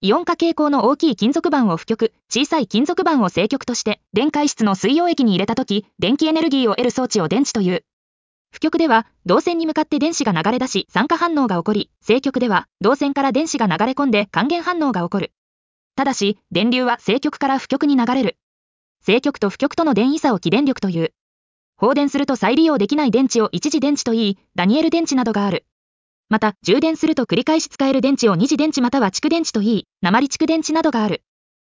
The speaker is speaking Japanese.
イオン化傾向の大きい金属板を負極、小さい金属板を正極として、電解質の水溶液に入れたとき、電気エネルギーを得る装置を電池という。負極では、導線に向かって電子が流れ出し、酸化反応が起こり、正極では、導線から電子が流れ込んで還元反応が起こる。ただし、電流は正極から負極に流れる。正極と負極との電位差を起電力という。放電すると再利用できない電池を一次電池といい、ダニエル電池などがある。また、充電すると繰り返し使える電池を二次電池または蓄電池といい、鉛蓄電池などがある。